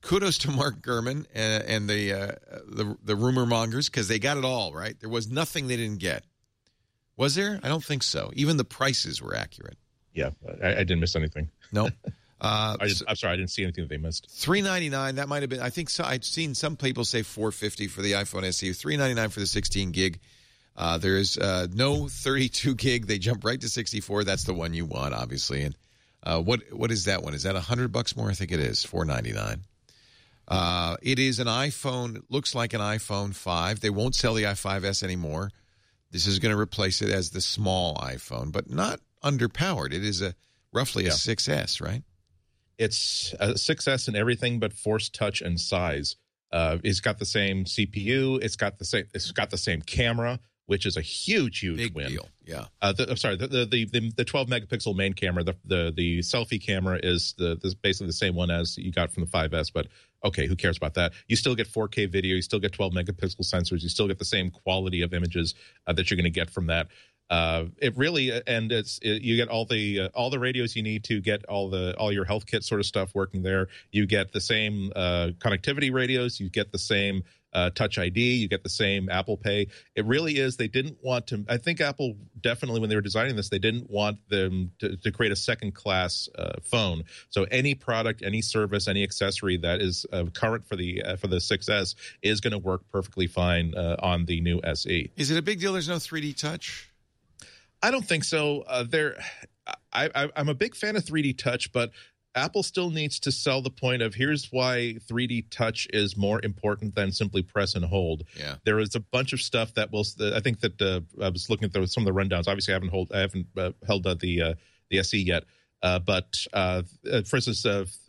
kudos to Mark Gurman and the rumor mongers, because they got it all right. There was nothing they didn't get. Was there? I don't think so. Even the prices were accurate. Yeah, I didn't miss anything. No. I'm sorry, I didn't see anything that they missed. $399. That might have been. I think so. I've seen some people say $450 for the iPhone SE. $399 for the 16 gig. There is no 32 gig. They jump right to 64. That's the one you want, obviously. And what is that one? Is that $100 more? I think it is. $499. It is an iPhone. It looks like an iPhone 5. They won't sell the i5s anymore. This is going to replace it as the small iPhone, but not underpowered. It is roughly a 6S, right? It's a 6S in everything but Force Touch and size. It's got the same CPU. It's got the same camera, which is a huge Big win. Deal. Yeah. The 12 megapixel main camera. The selfie camera is basically the same one as you got from the 5S, but okay, who cares about that? You still get 4K video. You still get 12 megapixel sensors. You still get the same quality of images that you're going to get from that. It really, and you get all the radios you need to get all your health kit sort of stuff working there. You get the same connectivity radios. You get the same Touch ID. You get the same Apple Pay. It really is. They didn't want to. I think Apple definitely, when they were designing this, they didn't want them to create a second class phone. So any product, any service, any accessory that is current for the 6S is going to work perfectly fine on the new SE. Is it a big deal? There's no 3D Touch. I don't think so. I'm a big fan of 3D Touch, but Apple still needs to sell the point of here's why 3D Touch is more important than simply press and hold. Yeah. There is a bunch of stuff that I think that I was looking at some of the rundowns. Obviously, I haven't held the SE yet, but for instance,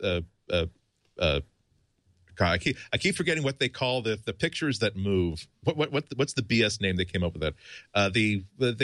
God, I keep forgetting what they call the pictures that move. What's the BS name they came up with that? The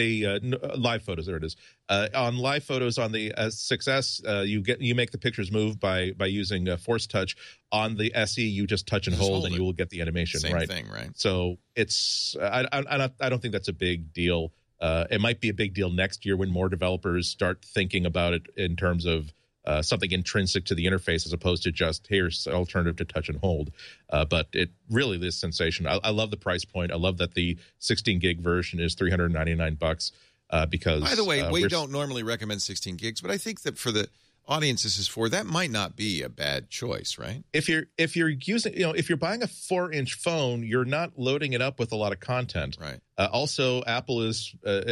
live photos. There it is. On live photos on the 6S, you make the pictures move by using Force Touch. On the SE, you just touch and hold, and you will get the animation. Same thing, right? So it's I don't think that's a big deal. It might be a big deal next year when more developers start thinking about it in terms of something intrinsic to the interface as opposed to just here's alternative to touch and hold. But it really is sensational. I love the price point. I love that the 16 gig version is $399 because. By the way, we don't normally recommend 16 gigs, but I think that for the audience this is for, that might not be a bad choice, right? If you're using, if you're buying a 4-inch phone, you're not loading it up with a lot of content. Right. Also, Apple is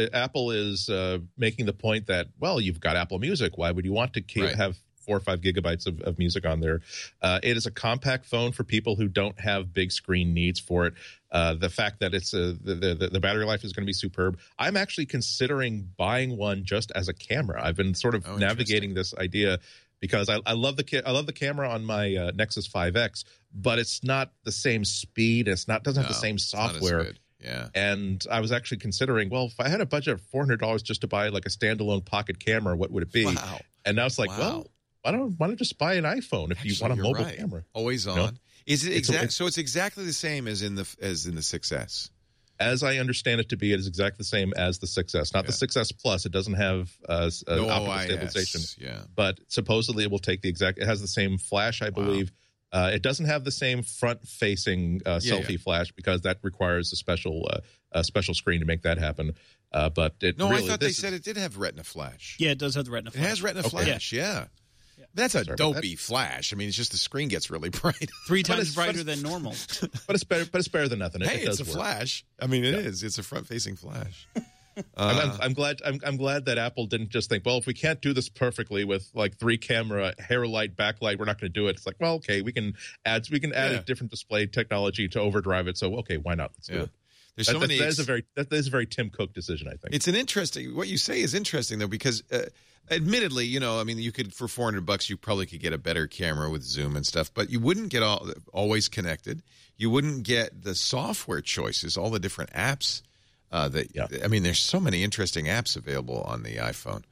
making the point that, well, you've got Apple Music. Why would you want to have 4 or 5 gigabytes of music on there? It is a compact phone for people who don't have big screen needs for it. The fact that it's the battery life is going to be superb. I'm actually considering buying one just as a camera. I've been sort of navigating this idea because I love the camera on my Nexus 5X, but it's not the same speed. Doesn't have the same software. Yeah. And I was actually considering, well, if I had a budget of $400 just to buy like a standalone pocket camera, what would it be? Wow. And now it's like, well, why don't just buy an iPhone if you want a mobile camera? Always on. You know? Is it so it's exactly the same as in the 6S? As I understand it to be, it is exactly the same as the 6S. Not the 6S Plus. It doesn't have optical stabilization. Yeah. But supposedly it will take it has the same flash, I believe. It doesn't have the same front-facing selfie flash because that requires a special screen to make that happen. But it I thought they said it did have Retina flash. Yeah, it does have the Retina flash. It has Retina flash, yeah. That's a dopey flash. I mean, it's just the screen gets really bright. 3 times brighter than normal. But it's better than nothing. Hey, it's a flash. I mean, it is. It's a front-facing flash. I'm glad that Apple didn't just think, well, if we can't do this perfectly with like 3 camera, hair light, backlight, we're not going to do it. It's like, well, okay, we can add a different display technology to overdrive it. So okay, why not? Let's do it. There's so many. That is a very Tim Cook decision, I think. It's an interesting. What you say is interesting though, because admittedly, I mean, you could for $400, you probably could get a better camera with zoom and stuff, but you wouldn't get always connected. You wouldn't get the software choices, all the different apps. I mean, there's so many interesting apps available on the iPhone.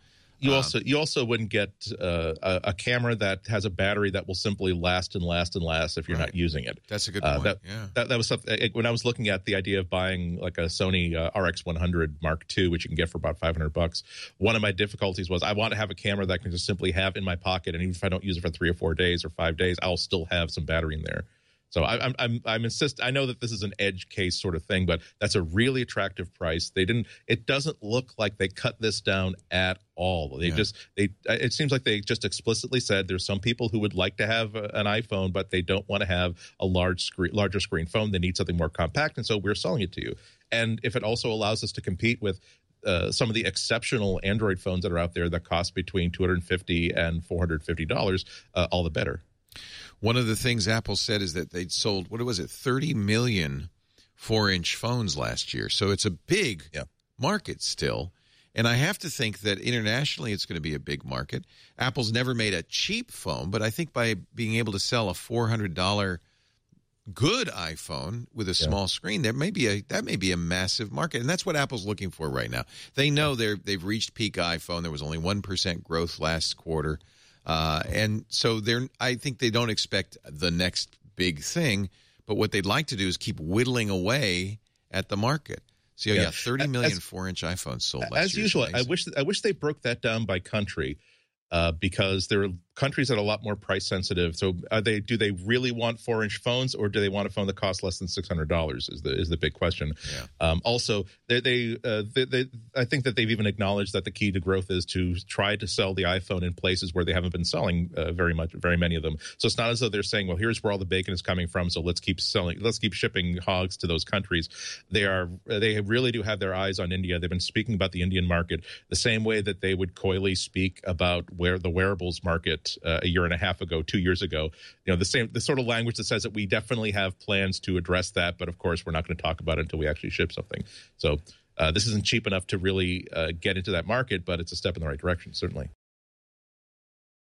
You also wouldn't get a camera that has a battery that will simply last and last and last if you're not using it. That's a good point. That was something when I was looking at the idea of buying like a Sony RX100 Mark II, which you can get for about $500. One of my difficulties was I want to have a camera that I can just simply have in my pocket, and even if I don't use it for 3 or 4 days or 5 days, I'll still have some battery in there. So I'm insist. I know that this is an edge case sort of thing, but that's a really attractive price. It doesn't look like they cut this down at all. It seems like they just explicitly said there's some people who would like to have an iPhone, but they don't want to have a larger screen phone. They need something more compact, and so we're selling it to you. And if it also allows us to compete with some of the exceptional Android phones that are out there that cost between $250 and $450, all the better. One of the things Apple said is that they'd sold, 30 million 4-inch phones last year. So it's a big market still. And I have to think that internationally it's going to be a big market. Apple's never made a cheap phone, but I think by being able to sell a $400 good iPhone with a small screen, that may be a massive market. And that's what Apple's looking for right now. They know they've reached peak iPhone. There was only 1% growth last quarter. And so I think they don't expect the next big thing, but what they'd like to do is keep whittling away at the market. So 30 million 4-inch iPhones sold last year. As usual, I wish they broke that down by country. Because there are countries that are a lot more price sensitive. So do they really want 4-inch phones, or do they want a phone that costs less than $600 is the big question. Also, I think that they've even acknowledged that the key to growth is to try to sell the iPhone in places where they haven't been selling very many of them. So it's not as though they're saying, well, here's where all the bacon is coming from, so let's keep shipping hogs to those countries. They really do have their eyes on India. They've been speaking about the Indian market the same way that they would coyly speak about where the wearables market a year and a half ago, 2 years ago, the sort of language that says that we definitely have plans to address that, but of course we're not going to talk about it until we actually ship something. So this isn't cheap enough to really get into that market, but it's a step in the right direction, certainly.